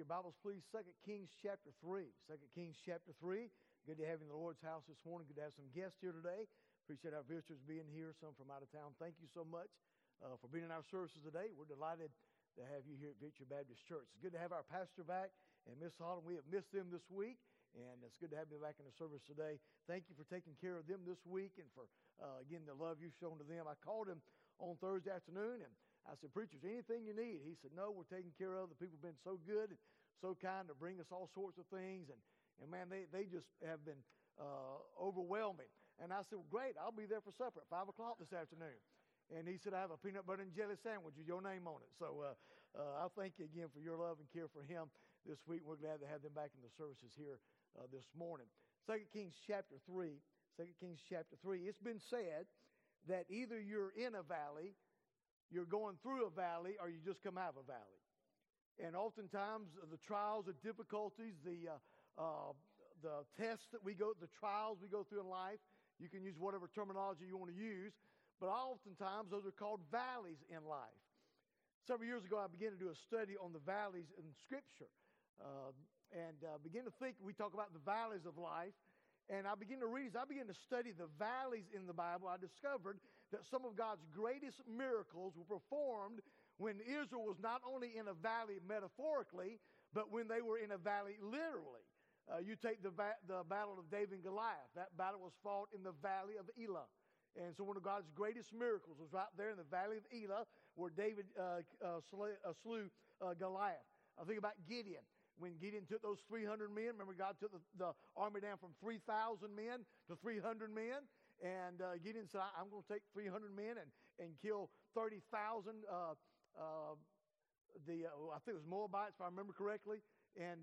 your Bibles, please, 2 Kings chapter 3. 2 Kings chapter 3. Good to have you in the Lord's house this morning. Good to have some guests here today. Appreciate our visitors being here, some from out of town. Thank you so much for being in our services today. We're delighted to have you here at Victory Baptist Church. It's good to have our pastor back and Miss Holland. We have missed them this week, and it's good to have them back in the service today. Thank you for taking care of them this week and for, again, the love you've shown to them. I called him on Thursday afternoon, and I said, "Preachers, anything you need?" He said, "No, we're taking care of. The people have been so good and so kind to bring us all sorts of things." And man, they just have been overwhelming. And I said, "Well, great, I'll be there for supper at 5 o'clock this afternoon." And he said, "I have a peanut butter and jelly sandwich with your name on it." So I thank you again for your love and care for him this week. We're glad to have them back in the services here this morning. 2 Kings chapter 3. 2 Kings chapter 3. It's been said that either you're in a valley, you're going through a valley, or you just come out of a valley. And oftentimes the trials, the difficulties, the tests that we go, the trials we go through in life, you can use whatever terminology you want to use, but oftentimes those are called valleys in life. Several years ago, I began to do a study on the valleys in Scripture, and began to think. We talk about the valleys of life. And I began to read, as I began to study the valleys in the Bible, I discovered that some of God's greatest miracles were performed when Israel was not only in a valley metaphorically, but when they were in a valley literally. You take the battle of David and Goliath. That battle was fought in the valley of Elah. And so one of God's greatest miracles was right there in the valley of Elah where David slew Goliath. I think about Gideon. When Gideon took those 300 men, remember God took the army down from 3,000 men to 300 men. And Gideon said, "I'm going to take 300 men and kill 30,000, I think it was Moabites, if I remember correctly. And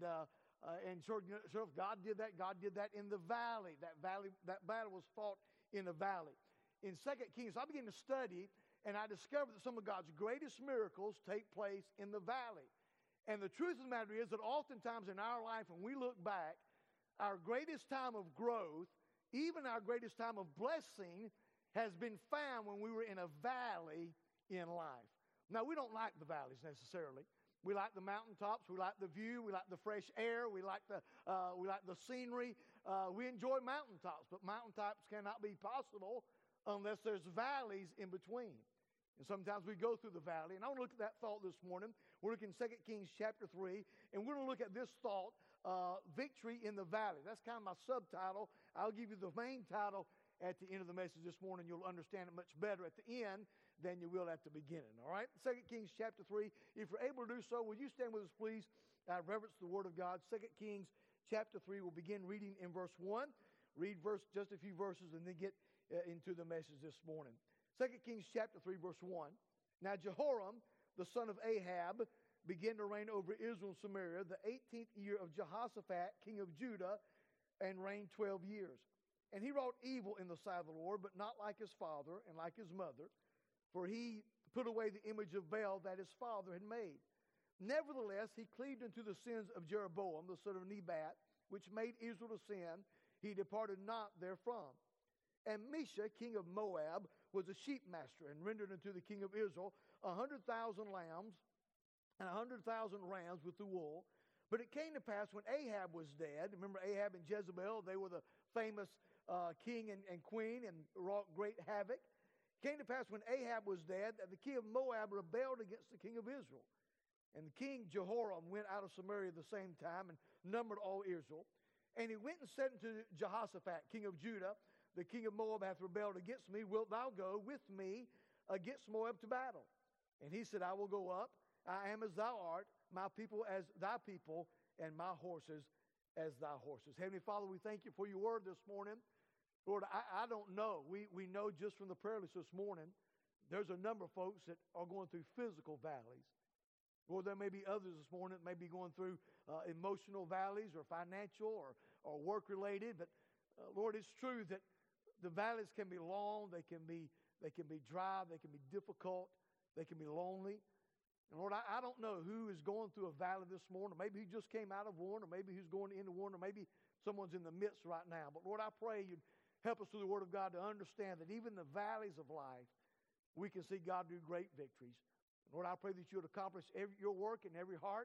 sure if God did that in the valley. That battle was fought in the valley. In 2 Kings, I began to study, and I discovered that some of God's greatest miracles take place in the valley. And the truth of the matter is that oftentimes in our life, when we look back, our greatest time of growth, even our greatest time of blessing, has been found when we were in a valley in life. Now, we don't like the valleys necessarily. We like the mountaintops. We like the view. We like the fresh air. We like the scenery. We enjoy mountaintops, but mountaintops cannot be possible unless there's valleys in between. And sometimes we go through the valley. And I want to look at that thought this morning. We're looking at 2 Kings chapter 3. And we're going to look at this thought, Victory in the Valley. That's kind of my subtitle. I'll give you the main title at the end of the message this morning. You'll understand it much better at the end than you will at the beginning. All right? 2 Kings chapter 3. If you're able to do so, will you stand with us, please? Reverence the Word of God. 2 Kings chapter 3. We'll begin reading in verse 1. Read just a few verses and then get into the message this morning. 2 Kings chapter 3, verse 1. Now Jehoram, the son of Ahab, began to reign over Israel and Samaria the 18th year of Jehoshaphat, king of Judah, and reigned 12 years. And he wrought evil in the sight of the Lord, but not like his father and like his mother, for he put away the image of Baal that his father had made. Nevertheless, he cleaved unto the sins of Jeroboam, the son of Nebat, which made Israel to sin. He departed not therefrom. And Mesha, king of Moab, was a sheep master, and rendered unto the king of Israel 100,000 lambs and 100,000 rams with the wool. But it came to pass when Ahab was dead, remember Ahab and Jezebel, they were the famous king and queen and wrought great havoc. It came to pass when Ahab was dead that the king of Moab rebelled against the king of Israel. And the king Jehoram went out of Samaria at the same time and numbered all Israel. And he went and said unto Jehoshaphat, king of Judah, "The king of Moab hath rebelled against me. Wilt thou go with me against Moab to battle?" And he said, "I will go up. I am as thou art, my people as thy people, and my horses as thy horses." Heavenly Father, we thank you for your word this morning. Lord, I don't know. We know just from the prayer list this morning, there's a number of folks that are going through physical valleys. Lord, there may be others this morning that may be going through emotional valleys or financial or work-related. But Lord, it's true that the valleys can be long, they can be dry, they can be difficult, they can be lonely. And Lord, I don't know who is going through a valley this morning. Maybe he just came out of one, or maybe he's going into one, or maybe someone's in the midst right now. But Lord, I pray you'd help us through the Word of God to understand that even the valleys of life, we can see God do great victories. Lord, I pray that you would accomplish your work in every heart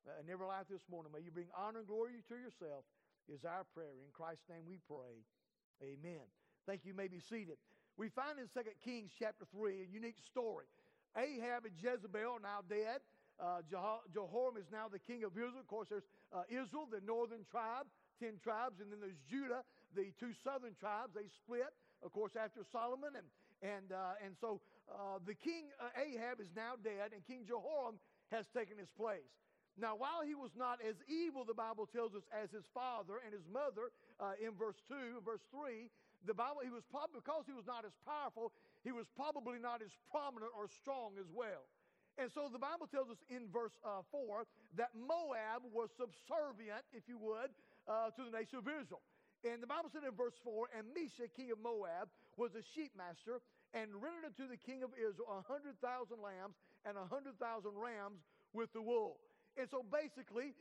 in every life this morning. May you bring honor and glory to yourself is our prayer. In Christ's name we pray. Amen. Thank you. You may be seated. We find in 2 Kings chapter 3 a unique story. Ahab and Jezebel are now dead. Jehoram is now the king of Israel. Of course, there's Israel, the northern tribe, 10 tribes, and then there's Judah, the 2 southern tribes. They split, of course, after Solomon. And so the king Ahab is now dead, and King Jehoram has taken his place. Now, while he was not as evil, the Bible tells us, as his father and his mother, in verse 2, verse 3, the Bible, he was probably, because he was not as powerful, he was probably not as prominent or strong as well. And so the Bible tells us in verse 4 that Moab was subservient, if you would, to the nation of Israel. And the Bible said in verse 4, and Mesha, king of Moab, was a sheep master, and rendered unto the king of Israel 100,000 lambs and 100,000 rams with the wool. And so basically,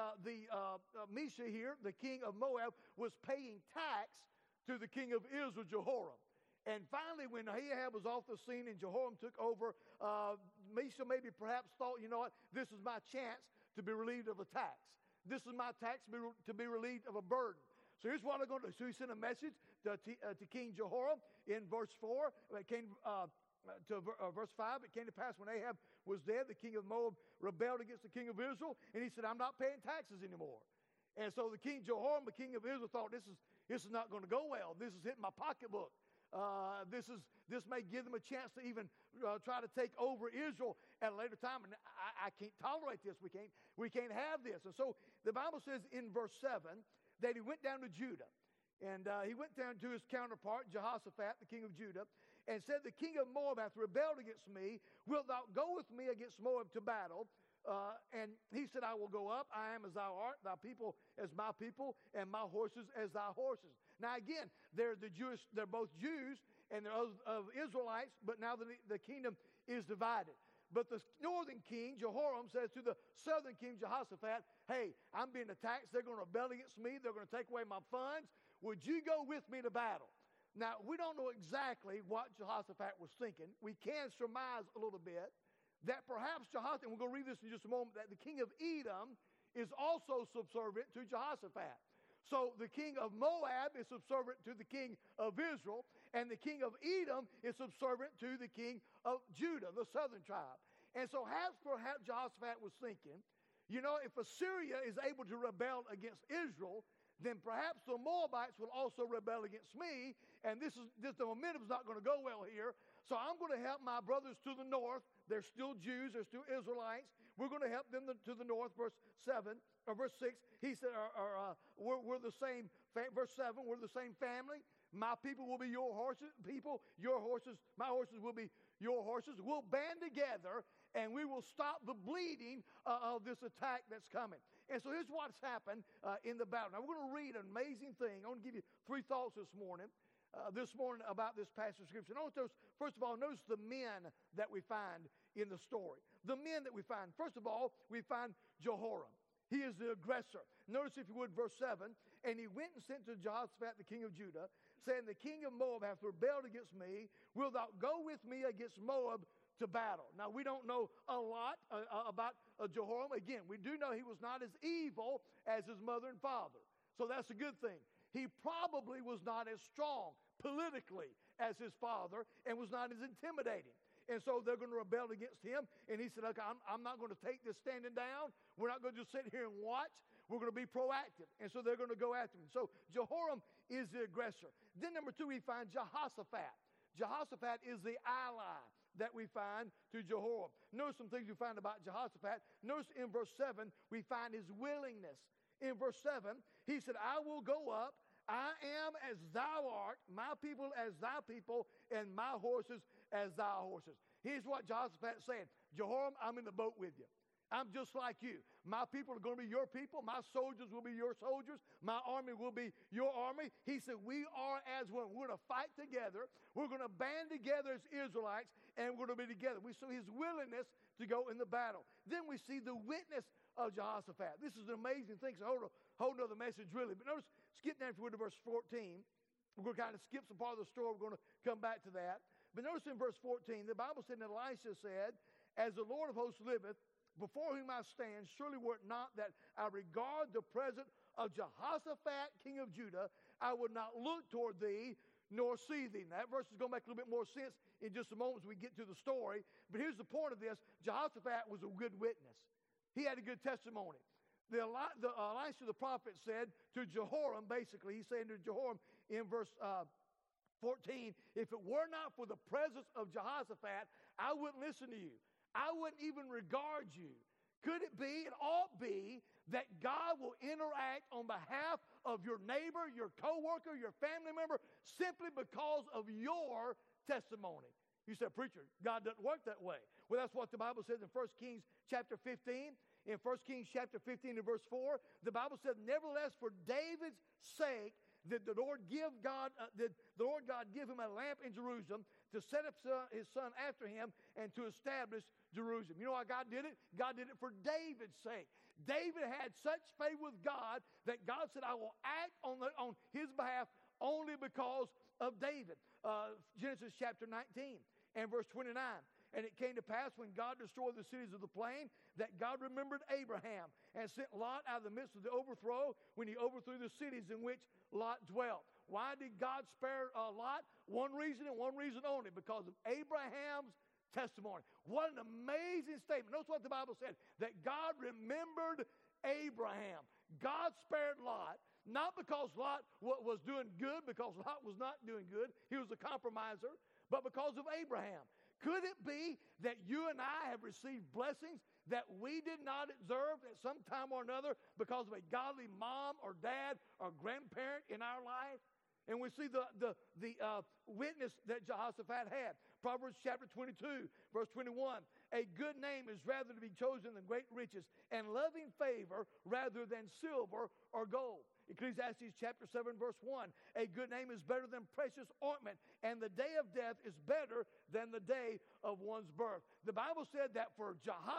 Mesha here, the king of Moab, was paying tax to the king of Israel, Jehoram. And finally, when Ahab was off the scene and Jehoram took over, Mesha maybe perhaps thought, you know what, this is my chance to be relieved of a tax. This is my tax to be relieved of a burden. So here's what I'm going to do. So he sent a message to King Jehoram in verse 4. It came to verse 5. It came to pass when Ahab was dead, the king of Moab rebelled against the king of Israel, and he said, I'm not paying taxes anymore. And so the king Jehoram, the king of Israel, thought this is not going to go well. This is hitting my pocketbook. This may give them a chance to even try to take over Israel at a later time, and I can't tolerate this. We can't have this. And so the Bible says in verse 7 that he went down to Judah, and he went down to his counterpart Jehoshaphat, the king of Judah, and said, the king of Moab hath rebelled against me. Wilt thou go with me against Moab to battle? And he said, I will go up. I am as thou art, thy people as my people, and my horses as thy horses. Now again, they're both Jews and they're of Israelites, but now the kingdom is divided. But the northern king, Jehoram, says to the southern king, Jehoshaphat, hey, I'm being attacked. They're going to rebel against me. They're going to take away my funds. Would you go with me to battle? Now, we don't know exactly what Jehoshaphat was thinking. We can surmise a little bit that perhaps Jehoshaphat, and we're going to read this in just a moment, that the king of Edom is also subservient to Jehoshaphat. So the king of Moab is subservient to the king of Israel, and the king of Edom is subservient to the king of Judah, the southern tribe. And so as perhaps Jehoshaphat was thinking, you know, if Assyria is able to rebel against Israel, then perhaps the Moabites will also rebel against me, and the momentum's not going to go well here. So I'm going to help my brothers to the north. They're still Jews. They're still Israelites. We're going to help them to the north. Verse 7 or verse 6, he said, we're the same. Verse 7, we're the same family. My people will be your horses. Your horses, my horses will be your horses. We'll band together, and we will stop the bleeding of this attack that's coming. And so here's what's happened in the battle. Now, we're going to read an amazing thing. I want to give you 3 thoughts this morning about this passage of Scripture. First of all, notice the men that we find in the story. The men that we find. First of all, we find Jehoram. He is the aggressor. Notice, if you would, verse 7. And he went and sent to Jehoshaphat, the king of Judah, saying, the king of Moab hath rebelled against me. Wilt thou go with me against Moab to battle? Now, we don't know a lot about Jehoram. Again, we do know he was not as evil as his mother and father. So that's a good thing. He probably was not as strong politically as his father and was not as intimidating. And so they're going to rebel against him. And he said, okay, I'm not going to take this standing down. We're not going to just sit here and watch. We're going to be proactive. And so they're going to go after him. So Jehoram is the aggressor. Then number 2, we find Jehoshaphat. Jehoshaphat is the ally that we find to Jehoram. Notice some things we find about Jehoshaphat. Notice in verse 7, we find his willingness. In verse 7, he said, I will go up. I am as thou art, my people as thy people, and my horses as thy horses. Here's what Jehoshaphat's saying. Jehoram, I'm in the boat with you. I'm just like you. My people are going to be your people. My soldiers will be your soldiers. My army will be your army. He said, we are as one. We're going to fight together. We're going to band together as Israelites, and we're going to be together. We see his willingness to go in the battle. Then we see the witness of Jehoshaphat. This is an amazing thing. So hold another message, really. But notice, skip down to verse 14. We're going to kind of skip some part of the story. We're going to come back to that. But notice in verse 14, the Bible said, and Elisha said, as the Lord of hosts liveth, before whom I stand, surely were it not that I regard the presence of Jehoshaphat, king of Judah, I would not look toward thee, nor see thee. Now, that verse is going to make a little bit more sense in just a moment as we get to the story. But here's the point of this. Jehoshaphat was a good witness. He had a good testimony. Elisha the prophet said to Jehoram, basically, he's saying to Jehoram in verse 14, if it were not for the presence of Jehoshaphat, I wouldn't listen to you. I wouldn't even regard you. Could it be, it ought be, that God will interact on behalf of your neighbor, your coworker, your family member, simply because of your testimony? You said, preacher, God doesn't work that way. Well, that's what the Bible says in 1 Kings chapter 15. In 1 Kings chapter 15 and verse 4, the Bible says, nevertheless, for David's sake, did the Lord give God give him a lamp in Jerusalem to set up his son after him and to establish Jerusalem. You know why God did it? God did it for David's sake. David had such faith with God that God said, I will act on his behalf only because of David. Genesis chapter 19 and verse 29. And it came to pass when God destroyed the cities of the plain that God remembered Abraham and sent Lot out of the midst of the overthrow when he overthrew the cities in which Lot dwelt. Why did God spare Lot? One reason and one reason only, because of Abraham's testimony. What an amazing statement. Notice what the Bible said, that God remembered Abraham. God spared Lot, not because Lot was doing good, because Lot was not doing good. He was a compromiser, but because of Abraham. Could it be that you and I have received blessings that we did not deserve at some time or another because of a godly mom or dad or grandparent in our life? And we see the witness that Jehoshaphat had. Proverbs chapter 22, verse 21. A good name is rather to be chosen than great riches, and loving favor rather than silver or gold. Ecclesiastes chapter 7, verse 1. A good name is better than precious ointment, and the day of death is better than the day of one's birth. The Bible said that for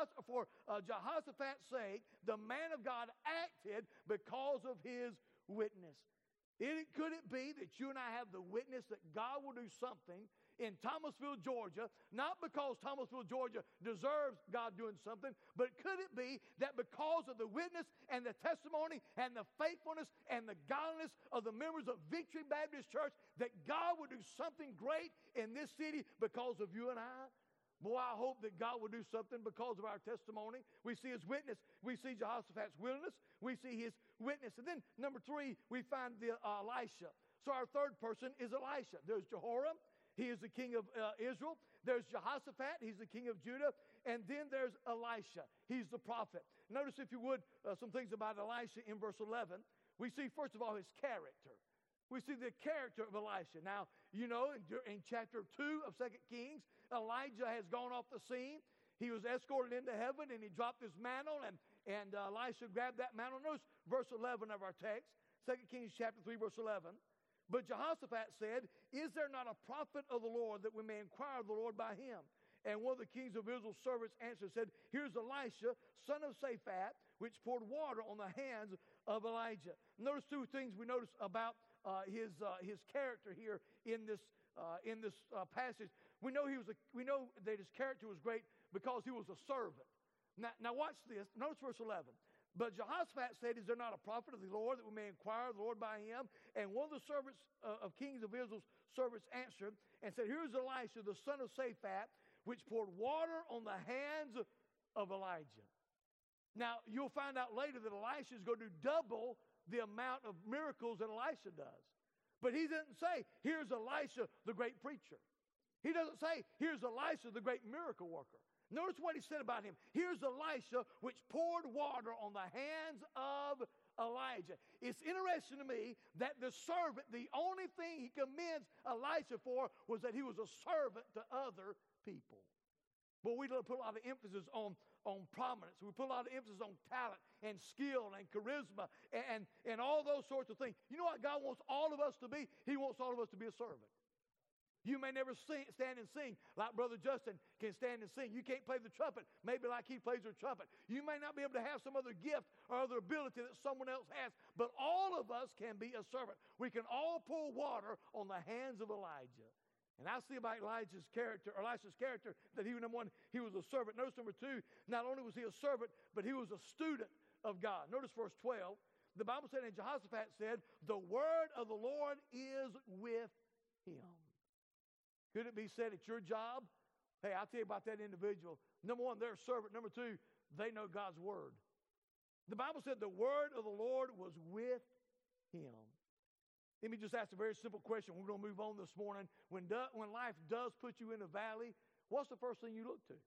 Jehoshaphat's sake, the man of God acted because of his witness. Could it be that you and I have the witness that God will do something in Thomasville, Georgia, not because Thomasville, Georgia deserves God doing something, but could it be that because of the witness and the testimony and the faithfulness and the godliness of the members of Victory Baptist Church, that God will do something great in this city because of you and I? Boy, I hope that God will do something because of our testimony. We see his witness. We see Jehoshaphat's willingness. We see his witness. And then, number 3, we find Elisha. So our third person is Elisha. There's Jehoram. He is the king of Israel. There's Jehoshaphat. He's the king of Judah. And then there's Elisha. He's the prophet. Notice, if you would, some things about Elisha in verse 11. We see, first of all, his character. We see the character of Elisha. Now, you know, in chapter 2 of 2 Kings, Elijah has gone off the scene. He was escorted into heaven, and he dropped his mantle, and Elisha grabbed that mantle. Notice verse 11 of our text, 2 Kings chapter 3, verse 11. But Jehoshaphat said, is there not a prophet of the Lord that we may inquire of the Lord by him? And one of the kings of Israel's servants answered, said, here's Elisha, son of Shaphat, which poured water on the hands of Elijah. Notice 2 things we notice about his character here in this passage. We know that his character was great because he was a servant. Now watch this. Notice verse 11. But Jehoshaphat said, is there not a prophet of the Lord that we may inquire of the Lord by him? And one of the servants of kings of Israel's servants answered and said, here's Elisha, the son of Shaphat, which poured water on the hands of Elijah. Now, you'll find out later that Elisha is going to double the amount of miracles that Elisha does. But he doesn't say, here's Elisha, the great preacher. He doesn't say, here's Elisha, the great miracle worker. Notice what he said about him. Here's Elisha, which poured water on the hands of Elijah. It's interesting to me that the servant, the only thing he commends Elisha for was that he was a servant to other people. But we don't put a lot of emphasis on prominence. We put a lot of emphasis on talent and skill and charisma and all those sorts of things. You know what God wants all of us to be? He wants all of us to be a servant. You may never stand and sing like Brother Justin can stand and sing. You can't play the trumpet maybe like he plays the trumpet. You may not be able to have some other gift or other ability that someone else has, but all of us can be a servant. We can all pour water on the hands of Elijah. And I see about Elisha's character, that he was, number one, he was a servant. Notice number two, not only was he a servant, but he was a student of God. Notice verse 12. The Bible said, and Jehoshaphat said, the word of the Lord is with him. Could it be said at your job? Hey, I'll tell you about that individual. Number one, they're a servant. Number two, they know God's word. The Bible said the word of the Lord was with him. Let me just ask a very simple question. We're going to move on this morning. When life does put you in a valley, what's the first thing you look to?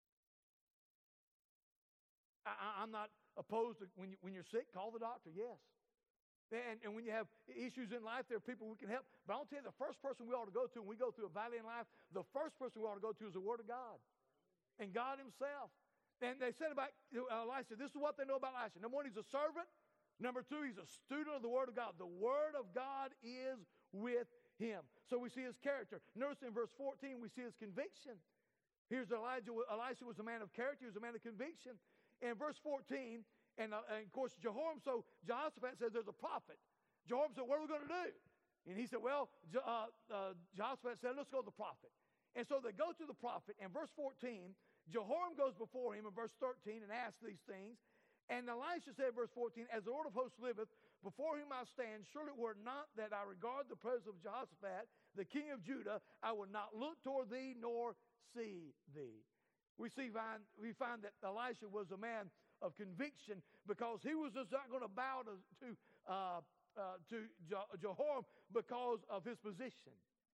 I'm not opposed to when you're sick, call the doctor, yes. And when you have issues in life, there are people we can help. But I'll tell you, the first person we ought to go to when we go through a valley in life, the first person we ought to go to is the Word of God and God himself. And they said about Elisha, this is what they know about Elisha. Number one, he's a servant. Number two, he's a student of the Word of God. The Word of God is with him. So we see his character. Notice in verse 14, we see his conviction. Here's Elijah. Elisha was a man of character. He was a man of conviction. In verse 14, and of course, Jehoshaphat says there's a prophet. Jehoram said, what are we going to do? And he said, well, Jehoshaphat said, let's go to the prophet. And so they go to the prophet. And verse 14, Jehoram goes before him in verse 13 and asks these things. And Elisha said, verse 14, as the Lord of hosts liveth, before whom I stand, surely it were not that I regard the presence of Jehoshaphat, the king of Judah, I will not look toward thee nor see thee. We find that Elisha was a man of conviction because he was just not going to bow to Jehoram because of his position.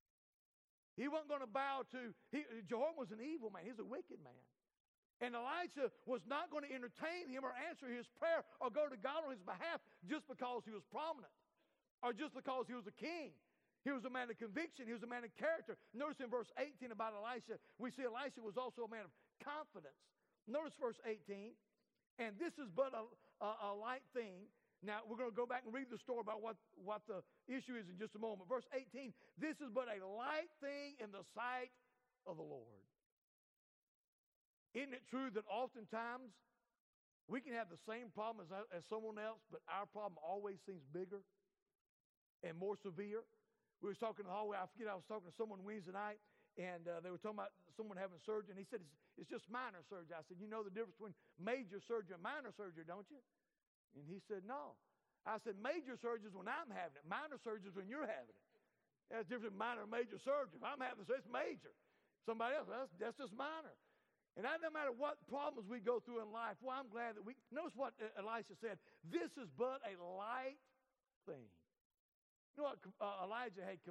He wasn't going to bow to, Jehoram was an evil man. He's a wicked man. And Elisha was not going to entertain him or answer his prayer or go to God on his behalf just because he was prominent or just because he was a king. He was a man of conviction. He was a man of character. Notice in verse 18 about Elisha, we see Elisha was also a man of confidence. Notice verse 18, and this is but a light thing. Now, we're going to go back and read the story about what the issue is in just a moment. Verse 18, this is but a light thing in the sight of the Lord. Isn't it true that oftentimes we can have the same problem as someone else, but our problem always seems bigger and more severe? We was talking in the hallway. I was talking to someone Wednesday night, and they were talking about someone having surgery, and he said, it's just minor surgery. I said, you know the difference between major surgery and minor surgery, don't you? And he said, no. I said, major surgery is when I'm having it. Minor surgery is when you're having it. That's different than minor and major surgery. If I'm having it, it's major. Somebody else, that's just minor. And no matter what problems we go through in life, well, I'm glad that notice what Elisha said, this is but a light thing. You know what Elisha had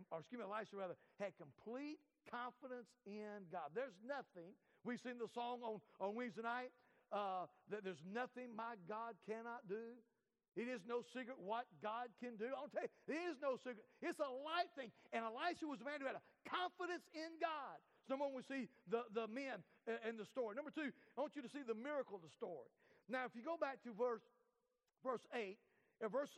complete confidence in God. There's nothing, we sing the song on Wednesday night, that there's nothing my God cannot do. It is no secret what God can do. I'll tell you, it is no secret. It's a light thing. And Elisha was a man who had a confidence in God. So number one, we see the men in the story. Number two, I want you to see the miracle of the story. Now, if you go back to verse 8, in verse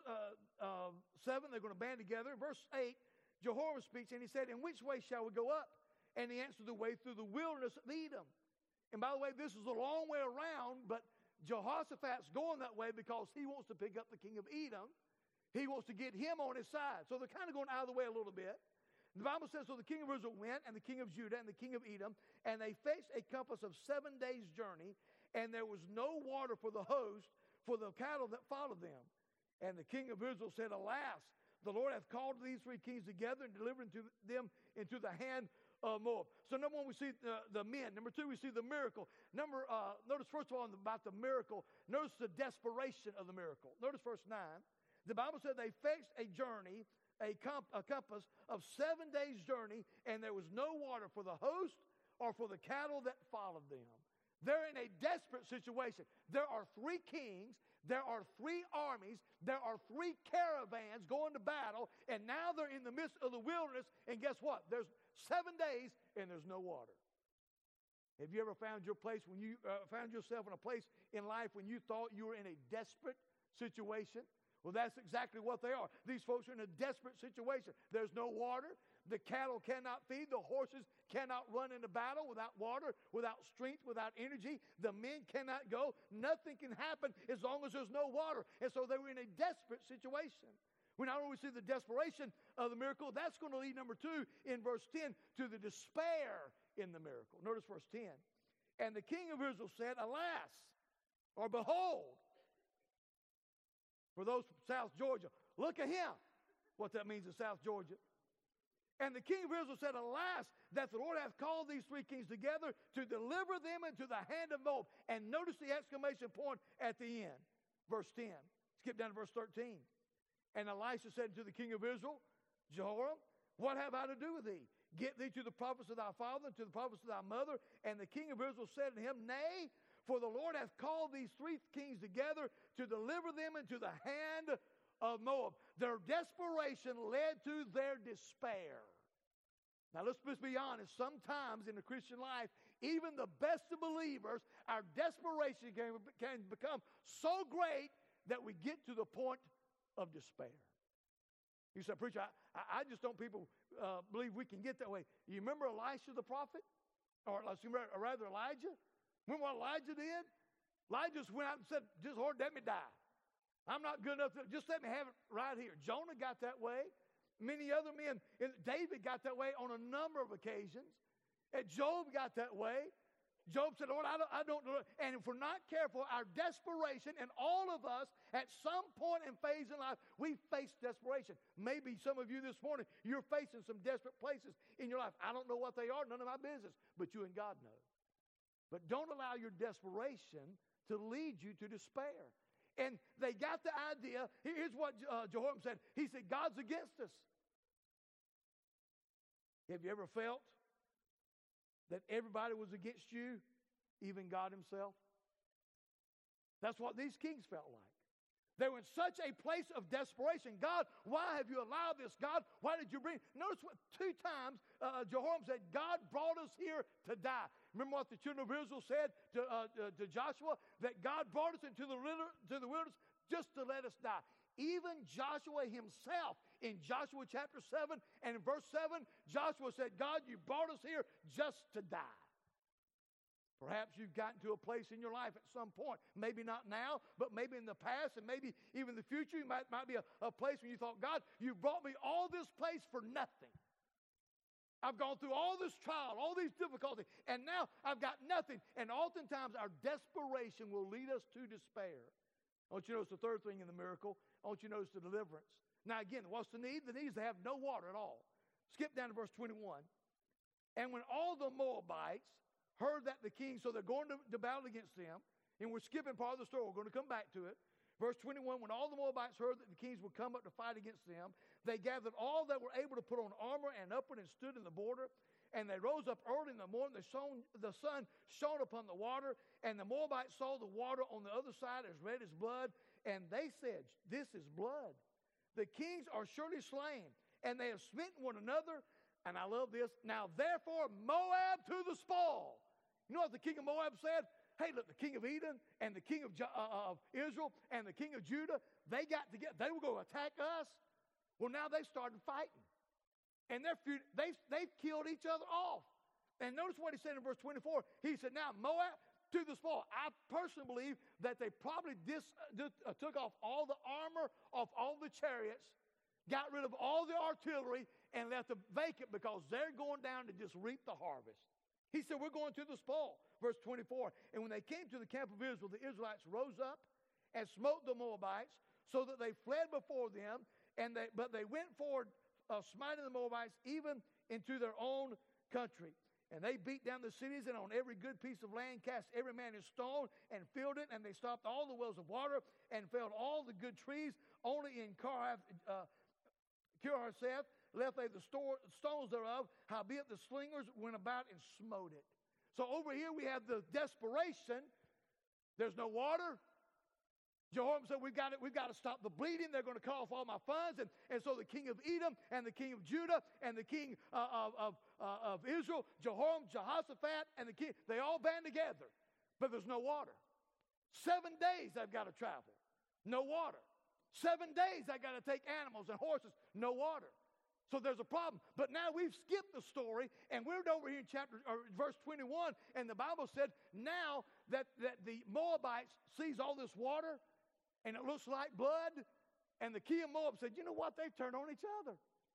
7, they're going to band together. In verse 8, Jehoram speaks, and he said, in which way shall we go up? And he answered, the way through the wilderness of Edom. And by the way, this is a long way around, but Jehoshaphat's going that way because he wants to pick up the king of Edom. He wants to get him on his side. So they're kind of going out of the way a little bit. The Bible says, so the king of Israel went, and the king of Judah, and the king of Edom, and they fetched a compass of 7 days' journey, and there was no water for the host, for the cattle that followed them. And the king of Israel said, alas, the Lord hath called these 3 kings together and delivered them into the hand of Moab. So number one, we see the men. Number two, we see the miracle. Notice first of all about the miracle. Notice the desperation of the miracle. Notice verse 9. The Bible said they fetched a journey, a compass of 7 days' journey, and there was no water for the host or for the cattle that followed them. They're in a desperate situation. There are 3 kings. There are 3 armies. There are 3 caravans going to battle, and now they're in the midst of the wilderness, and guess what? There's 7 days, and there's no water. Have you ever found your place when you found yourself in a place in life when you thought you were in a desperate situation? Well, that's exactly what they are. These folks are in a desperate situation. There's no water. The cattle cannot feed. The horses cannot run into battle without water, without strength, without energy. The men cannot go. Nothing can happen as long as there's no water. And so they were in a desperate situation. We not only see the desperation of the miracle, that's going to lead, number 2, in verse 10, to the despair in the miracle. Notice verse 10. And the king of Israel said, alas, or behold, for those from South Georgia, look at him. What that means in South Georgia. And the king of Israel said, alas, that the Lord hath called these 3 kings together to deliver them into the hand of Moab. And notice the exclamation point at the end. Verse 10. Skip down to verse 13. And Elisha said to the king of Israel, Jehoram, what have I to do with thee? Get thee to the prophets of thy father and to the prophets of thy mother. And the king of Israel said to him, nay, for the Lord hath called these 3 kings together to deliver them into the hand of Moab. Their desperation led to their despair. Now let's just be honest. Sometimes in the Christian life, even the best of believers, our desperation can become so great that we get to the point of despair. You say, preacher, I just don't believe we can get that way. You remember Elisha the prophet? Or rather Elijah? Remember what Elijah did? Elijah just went out and said, just Lord, let me die. I'm not good enough. Just let me have it right here. Jonah got that way. Many other men. David got that way on a number of occasions. And Job got that way. Job said, Lord, I don't know. And if we're not careful, our desperation, and all of us, at some point and phase in life, we face desperation. Maybe some of you this morning, you're facing some desperate places in your life. I don't know what they are, none of my business, but you and God know. But don't allow your desperation to lead you to despair. And they got the idea. Here's what Jehoram said. He said, God's against us. Have you ever felt that everybody was against you, even God himself? That's what these kings felt like. They were in such a place of desperation. God, why have you allowed this? God, why did you bring? Notice what 2 times Jehoram said, God brought us here to die. Remember what the children of Israel said to Joshua? That God brought us into the wilderness just to let us die. Even Joshua himself, in Joshua chapter 7 and in verse 7, Joshua said, God, you brought us here just to die. Perhaps you've gotten to a place in your life at some point, maybe not now, but maybe in the past and maybe even the future. You might be a place when you thought, God, you brought me all this place for nothing. I've gone through all this trial, all these difficulties, and now I've got nothing. And oftentimes our desperation will lead us to despair. I want you to notice the 3rd thing in the miracle. I want you to notice the deliverance. Now again, what's the need? The need is to have no water at all. Skip down to verse 21. And when all the Moabites heard that the king, so they're going to battle against them, and we're skipping part of the story. We're going to come back to it. Verse 21, when all the Moabites heard that the kings would come up to fight against them, they gathered all that were able to put on armor and upward and stood in the border. And they rose up early in the morning. The sun shone upon the water, and the Moabites saw the water on the other side as red as blood. And they said, this is blood. The kings are surely slain, and they have smitten one another. And I love this. Now therefore Moab to the spoil. You know what the king of Moab said? Hey, look, the king of Edom and the king of Israel and the king of Judah, they got together. They were going to attack us. Well, now they started fighting. And they've killed each other off. And notice what he said in verse 24. He said, now Moab to the spoil. I personally believe that they probably took off all the armor, off all the chariots, got rid of all the artillery, and left them vacant because they're going down to just reap the harvest. He said, we're going to the spoil. Verse 24, and when they came to the camp of Israel, the Israelites rose up and smote the Moabites so that they fled before them, but they went forward, smiting the Moabites even into their own country. And they beat down the cities, and on every good piece of land cast every man his stone and filled it, and they stopped all the wells of water and felled all the good trees. Only in Kirhareseth left they the stones thereof, howbeit the slingers went about and smote it. So over here we have the desperation. There's no water. Jehoram said, we've got to stop the bleeding. They're going to cut off all my funds. And so the king of Edom and the king of Judah and the king of Israel, Jehoram, Jehoshaphat, and the king, they all band together. But there's no water. 7 days they've got to travel. No water. 7 days they've got to take animals and horses. No water. So there's a problem. But now we've skipped the story, and we're over here in verse 21, and the Bible said now that the Moabites sees all this water, and it looks like blood, And the king of Moab said, you know what? They've turned on each other.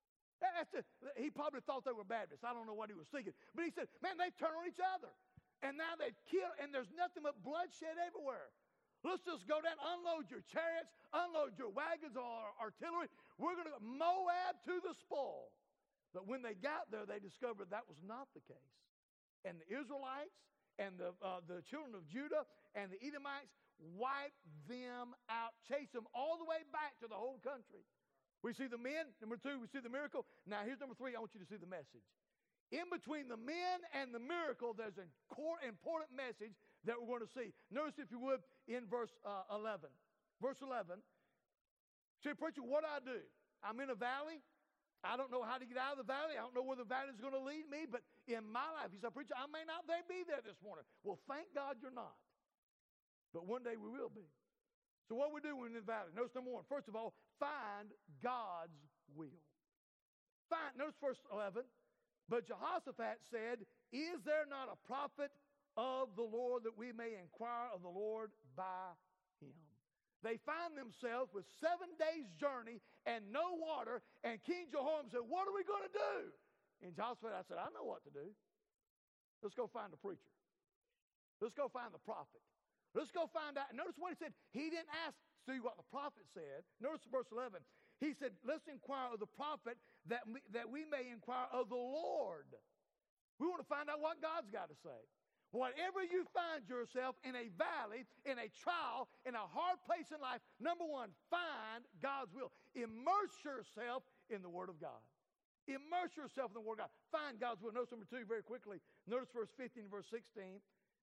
He probably thought they were Baptists. I don't know what he was thinking. But he said, man, they've turned on each other. And now they've killed, and there's nothing but bloodshed everywhere. Let's just go down, unload your chariots, unload your wagons or artillery. We're going to go Moab to the spoil. But when they got there, they discovered that was not the case. And the Israelites and the children of Judah and the Edomites wiped them out, chased them all the way back to the whole country. We see the men. Number 2, we see the miracle. Now, here's number 3. I want you to see the message. In between the men and the miracle, there's an important message that we're going to see. Notice, if you would, in verse 11. Verse 11. Say, preacher, what do I do? I'm in a valley. I don't know how to get out of the valley. I don't know where the valley is going to lead me. But in my life, he said, preacher, I may not be there this morning. Well, thank God you're not. But one day we will be. So what we do when we're in the valley? Notice number 1. First of all, find God's will. Notice verse 11. But Jehoshaphat said, is there not a prophet of the Lord that we may inquire of the Lord by him? They find themselves with 7 days' journey and no water. And King Jehoram said, what are we going to do? And Jehoshaphat said, I know what to do. Let's go find the preacher. Let's go find the prophet. Let's go find out. Notice what he said. He didn't ask to see what the prophet said. Notice verse 11. He said, let's inquire of the prophet that we may inquire of the Lord. We want to find out what God's got to say. Whatever you find yourself in a valley, in a trial, in a hard place in life, number 1, find God's will. Immerse yourself in the Word of God. Immerse yourself in the Word of God. Find God's will. Notice number 2 very quickly. Notice verse 15 and verse 16.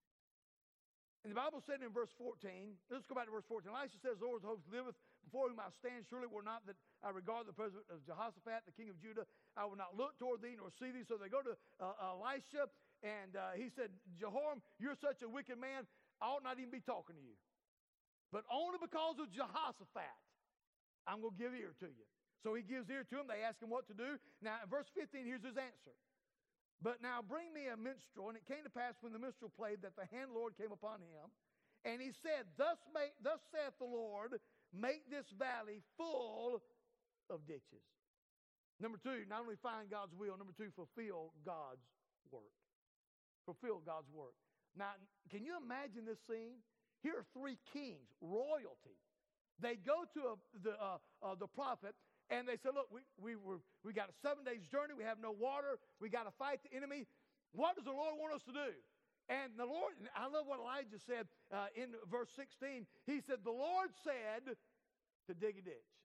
And the Bible said in verse 14, let's go back to verse 14. Elisha says, the Lord of hosts liveth before whom I stand. Surely were not that I regard the presence of Jehoshaphat, the king of Judah. I will not look toward thee nor see thee. So they go to Elisha, and he said, Jehoram, you're such a wicked man, I ought not even be talking to you. But only because of Jehoshaphat, I'm going to give ear to you. So he gives ear to him. They ask him what to do. Now, in verse 15, here's his answer. But now bring me a minstrel. And it came to pass when the minstrel played that the hand of the Lord came upon him. And he said, thus saith the Lord, make this valley full of ditches. Number 2, not only find God's will. Number 2, fulfill God's work. Fulfill God's work. Now, can you imagine this scene? Here are 3 kings, royalty. They go to the prophet. And they said, look, we got a 7 days journey. We have no water. We got to fight the enemy. What does the Lord want us to do? And the Lord, I love what Elijah said in verse 16. He said, the Lord said to dig a ditch.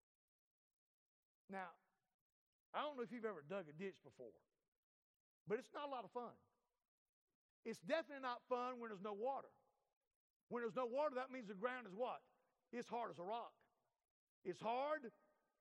Now, I don't know if you've ever dug a ditch before, but it's not a lot of fun. It's definitely not fun when there's no water. When there's no water, that means the ground is what? It's hard as a rock. It's hard.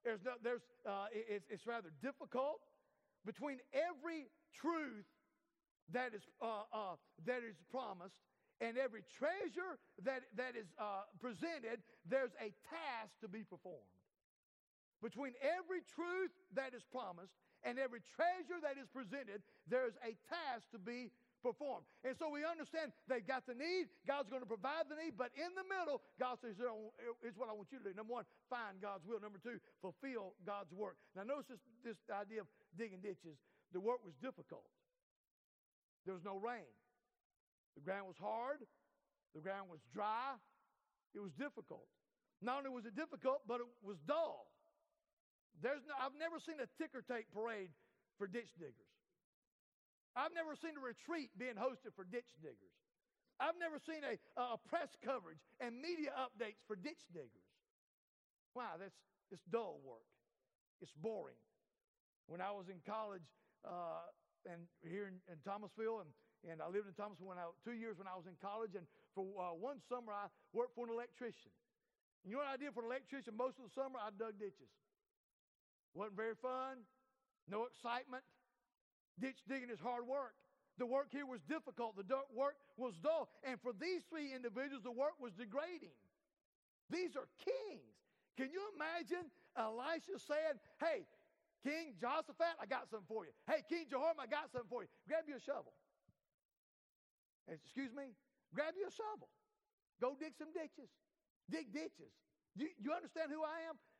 It's rather difficult. Between every truth that is promised and every treasure that is presented, there's a task to be performed. Between every truth that is promised and every treasure that is presented, there's a task to be performed. And so we understand they've got the need. God's going to provide the need. But in the middle, God says, here's what I want you to do. Number 1, find God's will. Number 2, fulfill God's work. Now notice this idea of digging ditches. The work was difficult. There was no rain. The ground was hard. The ground was dry. It was difficult. Not only was it difficult, but it was dull. I've never seen a ticker tape parade for ditch diggers. I've never seen a retreat being hosted for ditch diggers. I've never seen a press coverage and media updates for ditch diggers. Wow, it's dull work. It's boring. When I was in college and here in Thomasville, and I lived in Thomasville 2 years when I was in college, and for one summer I worked for an electrician. You know what I did for an electrician? Most of the summer I dug ditches. Wasn't very fun, no excitement. Ditch digging is hard work. The work here was difficult. The work was dull. And for these 3 individuals, the work was degrading. These are kings. Can you imagine Elisha saying, hey, King Jehoshaphat, I got something for you. Hey, King Jehoram, I got something for you. Grab you a shovel. Excuse me? Grab you a shovel. Go dig some ditches. Dig ditches. Do you understand who I am?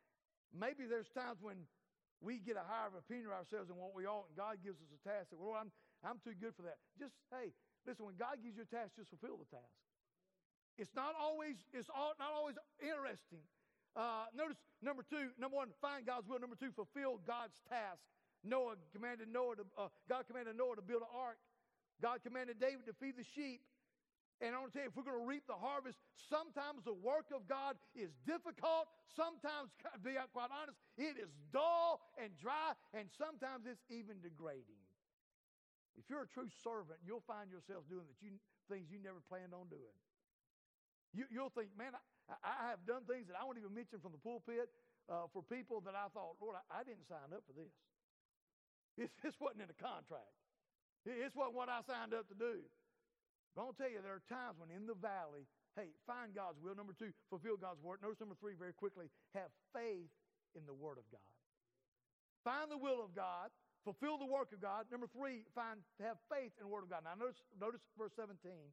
Maybe there's times when we get a higher opinion of ourselves than what we ought, and God gives us a task that, well, I'm too good for that. Just, hey, listen, when God gives you a task, just fulfill the task. It's not always interesting. Notice number one, find God's will. Number two, fulfill God's task. God commanded Noah to build an ark. God commanded David to feed the sheep. And I want to tell you, if we're going to reap the harvest, sometimes the work of God is difficult. Sometimes, to be quite honest, it is dull and dry, and sometimes it's even degrading. If you're a true servant, you'll find yourself doing things you never planned on doing. You'll think, man, I have done things that I won't even mention from the pulpit for people that I thought, Lord, I didn't sign up for this. This wasn't in a contract. This wasn't what I signed up to do. But I'll tell you, there are times when in the valley, hey, find God's will. Number two, fulfill God's word. Notice number three very quickly, have faith in the word of God. Find the will of God. Fulfill the work of God. Number three, have faith in the word of God. Now notice verse 17.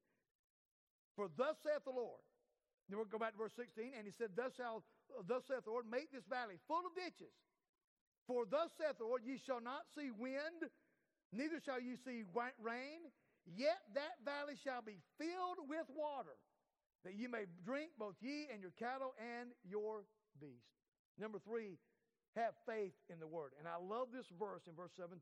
For thus saith the Lord. Then we'll go back to verse 16. And he said, thus saith the Lord, make this valley full of ditches. For thus saith the Lord, ye shall not see wind, neither shall ye see rain. Yet that valley shall be filled with water, that ye may drink, both ye and your cattle and your beasts. Number three, have faith in the word. And I love this verse in verse 17.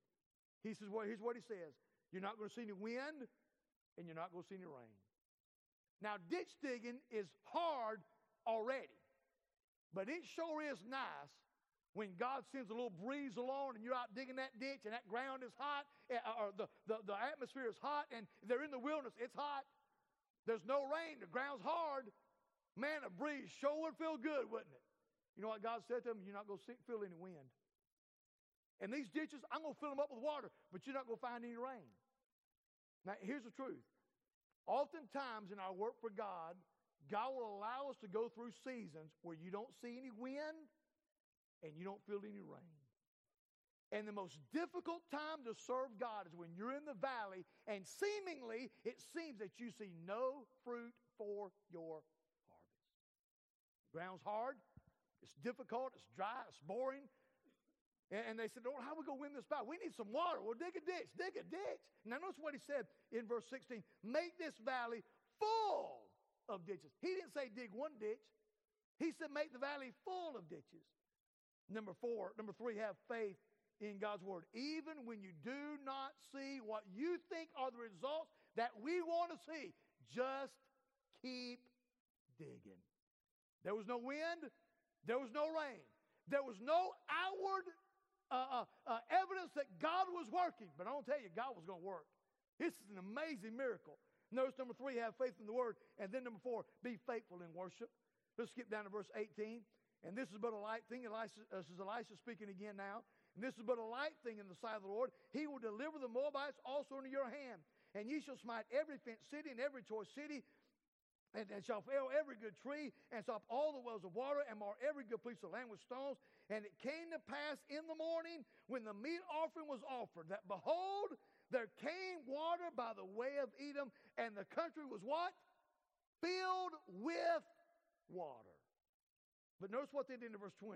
He says, here's what he says. You're not going to see any wind, and you're not going to see any rain. Now, ditch digging is hard already, but it sure is nice when God sends a little breeze along and you're out digging that ditch and that ground is hot, or the atmosphere is hot, and they're in the wilderness, it's hot. There's no rain, the ground's hard. Man, a breeze sure would feel good, wouldn't it? You know what God said to them? You're not going to feel any wind. And these ditches, I'm going to fill them up with water, but you're not going to find any rain. Now, here's the truth. Oftentimes in our work for God, God will allow us to go through seasons where you don't see any wind and you don't feel any rain. And the most difficult time to serve God is when you're in the valley and seemingly it seems that you see no fruit for your harvest. The ground's hard, it's difficult, it's dry, it's boring. And they said, Lord, how are we going to win this battle? We need some water. Well, dig a ditch, dig a ditch. Now notice what he said in verse 16. Make this valley full of ditches. He didn't say dig one ditch. He said make the valley full of ditches. Number three, have faith in God's word. Even when you do not see what you think are the results that we want to see, just keep digging. There was no wind. There was no rain. There was no outward evidence that God was working. But I don't tell you, God was going to work. This is an amazing miracle. Notice number three, have faith in the word. And then number four, be faithful in worship. Let's skip down to verse 18. And this is but a light thing. This is Elisha speaking again now. And this is but a light thing in the sight of the Lord. He will deliver the Moabites also into your hand. And ye shall smite every fenced city and every choice city, and shall fell every good tree, and stop all the wells of water, and mar every good piece of land with stones. And it came to pass in the morning, when the meat offering was offered, that behold, there came water by the way of Edom, and the country was what? Filled with water. But notice what they did in verse 20.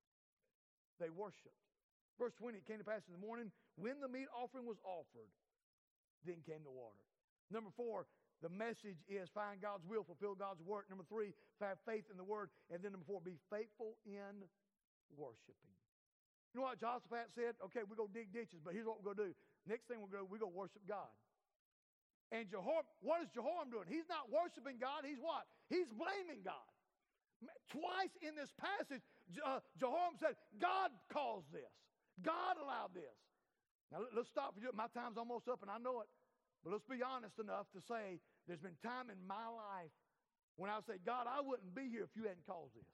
They worshiped. Verse 20, it came to pass in the morning, when the meat offering was offered, then came the water. Number four, the message is find God's will, fulfill God's word. Number three, have faith in the word. And then number four, be faithful in worshiping. You know what Jehoshaphat said? Okay, we're going to dig ditches, but here's what we're going to do. Next thing we're going to worship God. And Jehoram, what is Jehoram doing? He's not worshiping God. He's what? He's blaming God. Twice in this passage, Jehoram said, God caused this. God allowed this. Now, let's stop for you. My time's almost up, and I know it. But let's be honest enough to say there's been time in my life when I say, God, I wouldn't be here if you hadn't caused this.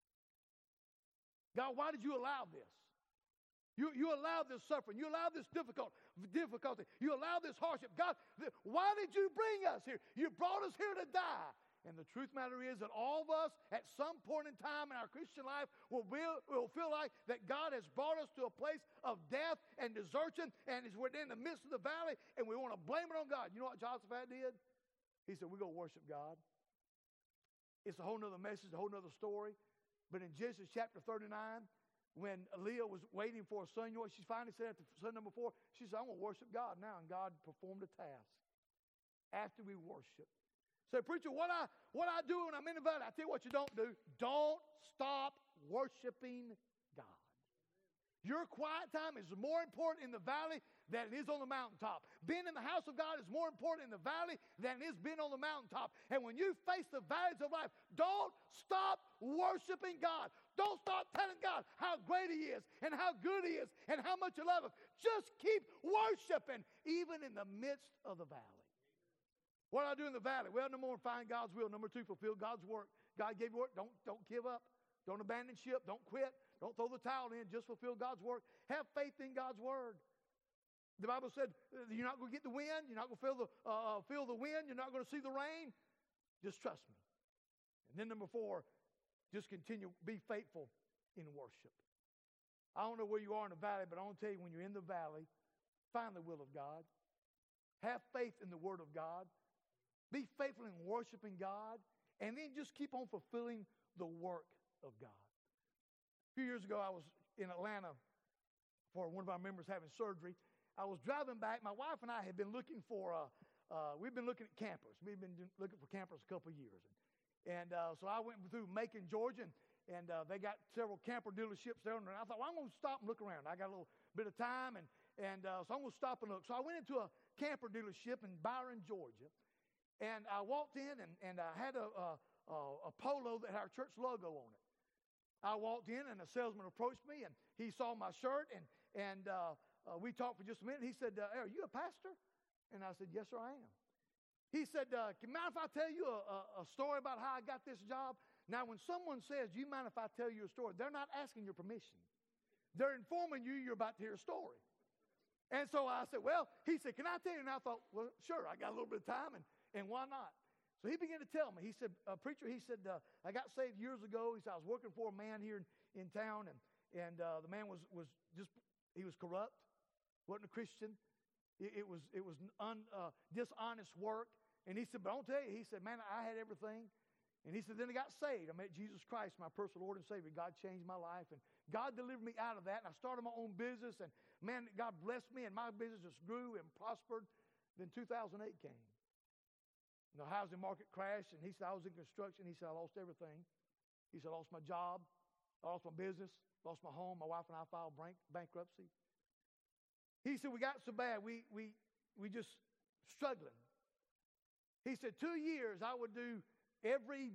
God, why did you allow this? You allowed this suffering. You allowed this difficulty. You allowed this hardship. God, why did you bring us here? You brought us here to die. And the truth matter is that all of us at some point in time in our Christian life will feel like that God has brought us to a place of death and desertion, and we're in the midst of the valley, and we want to blame it on God. You know what Jehoshaphat did? He said, we're going to worship God. It's a whole nother message, a whole nother story. But in Genesis chapter 39, when Leah was waiting for a son, you know what she finally said after son number 4? She said, I'm going to worship God now. And God performed a task after we worship. Say, preacher, what I do when I'm in the valley, I tell you what you don't do. Don't stop worshiping God. Your quiet time is more important in the valley than it is on the mountaintop. Being in the house of God is more important in the valley than it is being on the mountaintop. And when you face the valleys of life, don't stop worshiping God. Don't stop telling God how great He is and how good He is and how much you love Him. Just keep worshiping even in the midst of the valley. What do I do in the valley? Well, number 1, find God's will. Number 2, fulfill God's work. God gave you work. Don't give up. Don't abandon ship. Don't quit. Don't throw the towel in. Just fulfill God's work. Have faith in God's word. The Bible said you're not going to get the wind. You're not going to feel the wind. You're not going to see the rain. Just trust me. And then number 4, just continue. Be faithful in worship. I don't know where you are in the valley, but I want to tell you, when you're in the valley, find the will of God. Have faith in the word of God. Be faithful in worshiping God, and then just keep on fulfilling the work of God. A few years ago, I was in Atlanta for one of our members having surgery. I was driving back. My wife and I had been looking for, we've been looking at campers. We've been looking for campers a couple of years. And so I went through Macon, Georgia, and they got several camper dealerships there. And I thought, well, I'm going to stop and look around. I got a little bit of time, and so I'm going to stop and look. So I went into a camper dealership in Byron, Georgia. And I walked in, and I had a polo that had our church logo on it. I walked in, and a salesman approached me, and he saw my shirt, and we talked for just a minute. He said, are you a pastor? And I said, yes, sir, I am. He said, can you mind if I tell you a story about how I got this job? Now, when someone says, do you mind if I tell you a story? They're not asking your permission. They're informing you you're about to hear a story. And so I said, well, he said, can I tell you? And I thought, well, sure, I got a little bit of time, and why not? So he began to tell me. He said, preacher, he said, I got saved years ago. He said, I was working for a man here in town, and the man was just, he was corrupt, wasn't a Christian. It was dishonest work. And he said, but I'll tell you, he said, man, I had everything. And he said, then I got saved. I met Jesus Christ, my personal Lord and Savior. God changed my life, and God delivered me out of that. And I started my own business, and man, God blessed me, and my business just grew and prospered. Then 2008 came. The housing market crashed, and he said, I was in construction. He said, I lost everything. He said, I lost my job. I lost my business, lost my home. My wife and I filed bankruptcy. He said, we got so bad, we just struggling. He said, 2 years I would do every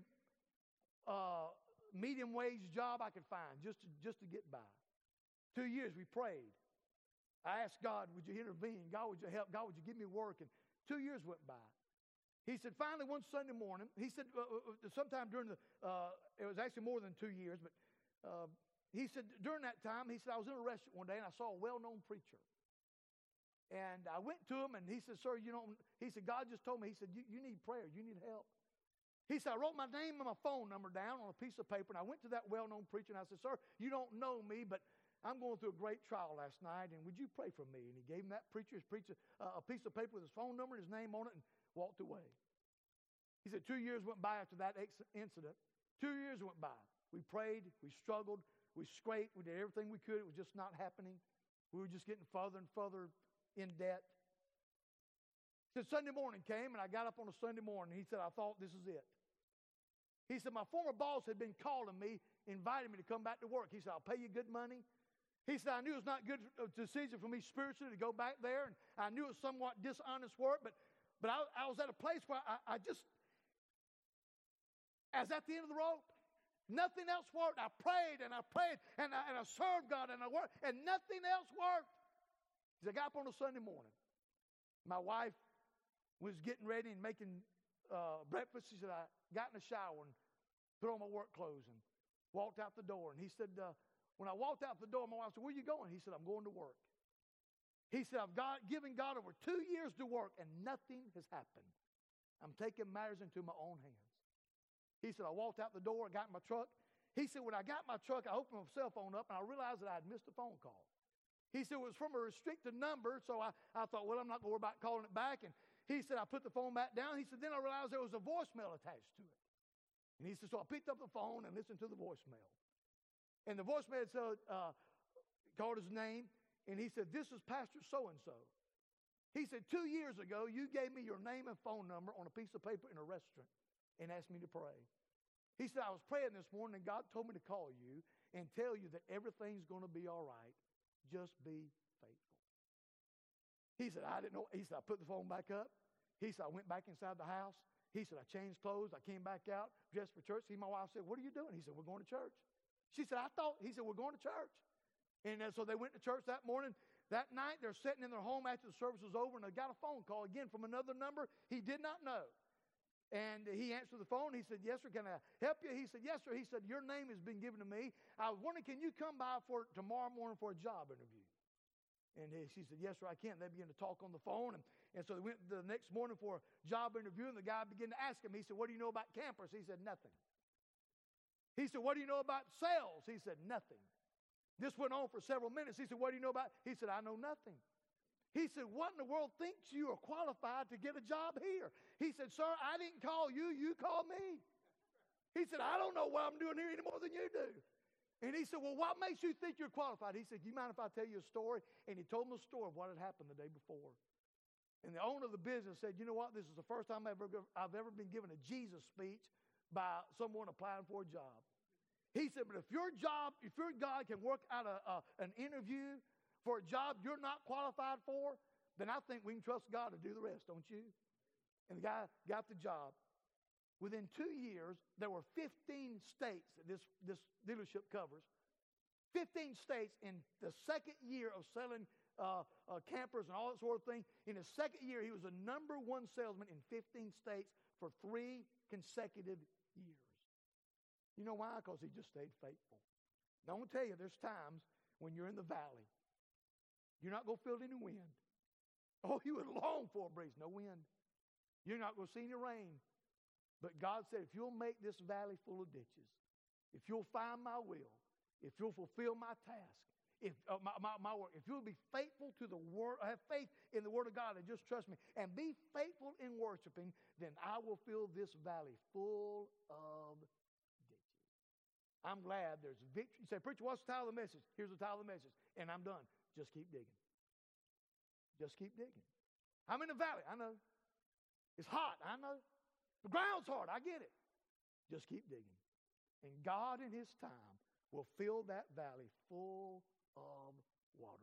medium wage job I could find just to get by. 2 years we prayed. I asked God, would you intervene? God, would you help? God, would you give me work? And 2 years went by. He said, finally, one Sunday morning, he said, sometime during it was actually more than 2 years, but he said, during that time, he said, I was in a restaurant one day, and I saw a well-known preacher. And I went to him, and he said, sir, he said, God just told me, he said, you need prayer, you need help. He said, I wrote my name and my phone number down on a piece of paper, and I went to that well-known preacher, and I said, sir, you don't know me, but I'm going through a great trial last night, and would you pray for me? And he gave him that preacher a piece of paper with his phone number and his name on it, and walked away. He said 2 years went by after that incident. 2 years went by. We prayed, we struggled, we scraped, we did everything we could. It was just not happening. We were just getting further and further in debt. He said Sunday morning came, and I got up on a Sunday morning. He said, I thought this is it. He said, my former boss had been calling me, inviting me to come back to work. He said, I'll pay you good money. He said, I knew it was not a good decision for me spiritually to go back there, and I knew it was somewhat dishonest work, but I was at a place where I was at the end of the rope. Nothing else worked. I prayed and I prayed and I served God and I worked, and nothing else worked. He said, I got up on a Sunday morning. My wife was getting ready and making breakfast. He said, I got in the shower and put on my work clothes and walked out the door. And he said, when I walked out the door, my wife said, where are you going? He said, I'm going to work. He said, I've given God over 2 years to work, and nothing has happened. I'm taking matters into my own hands. He said, I walked out the door, got in my truck. He said, when I got my truck, I opened my cell phone up, and I realized that I had missed a phone call. He said, it was from a restricted number, so I thought, well, I'm not going to worry about calling it back. And he said, I put the phone back down. He said, then I realized there was a voicemail attached to it. And he said, so I picked up the phone and listened to the voicemail. And the voicemail said, called his name, and he said, "This is Pastor so-and-so." He said, 2 years ago, you gave me your name and phone number on a piece of paper in a restaurant and asked me to pray. He said, "I was praying this morning, and God told me to call you and tell you that everything's going to be all right. Just be faithful." He said, "I didn't know." He said, "I put the phone back up." He said, "I went back inside the house." He said, "I changed clothes. I came back out, dressed for church." My wife said, "What are you doing?" He said, "We're going to church." She said, he said, "We're going to church." And so they went to church that morning. That night, they're sitting in their home after the service was over, and they got a phone call again from another number he did not know. And he answered the phone. He said, "Yes, sir, can I help you?" He said, "Yes, sir." He said, "Your name has been given to me. I was wondering, can you come by for tomorrow morning for a job interview?" And she said, "Yes, sir, I can." They began to talk on the phone. And so they went the next morning for a job interview, and the guy began to ask him. He said, "What do you know about campers?" He said, "Nothing." He said, "What do you know about sales?" He said, "Nothing." This went on for several minutes. He said, "What do you know about?" He said, "I know nothing." He said, "What in the world thinks you are qualified to get a job here?" He said, "Sir, I didn't call you. You called me." He said, "I don't know what I'm doing here any more than you do." And he said, "Well, what makes you think you're qualified?" He said, "You mind if I tell you a story?" And he told him the story of what had happened the day before. And the owner of the business said, "You know what? This is the first time I've ever been given a Jesus speech by someone applying for a job." He said, "But if your God can work out an interview for a job you're not qualified for, then I think we can trust God to do the rest, don't you?" And the guy got the job. Within 2 years, there were 15 states that this dealership covers. 15 states in the second year of selling campers and all that sort of thing. In his second year, he was the number one salesman in 15 states for 3 consecutive years. You know why? Because he just stayed faithful. Now, I'm going to tell you, there's times when you're in the valley, you're not going to feel any wind. Oh, you would long for a breeze. No wind. You're not going to see any rain. But God said, if you'll make this valley full of ditches, if you'll find my will, if you'll fulfill my task, if my work, if you'll be faithful to the word, have faith in the word of God and just trust me, and be faithful in worshiping, then I will fill this valley full of ditches. I'm glad there's victory. You say, "Preacher, what's the title of the message?" Here's the title of the message, and I'm done. Just keep digging. Just keep digging. I'm in the valley. I know. It's hot. I know. The ground's hard. I get it. Just keep digging. And God in his time will fill that valley full of water.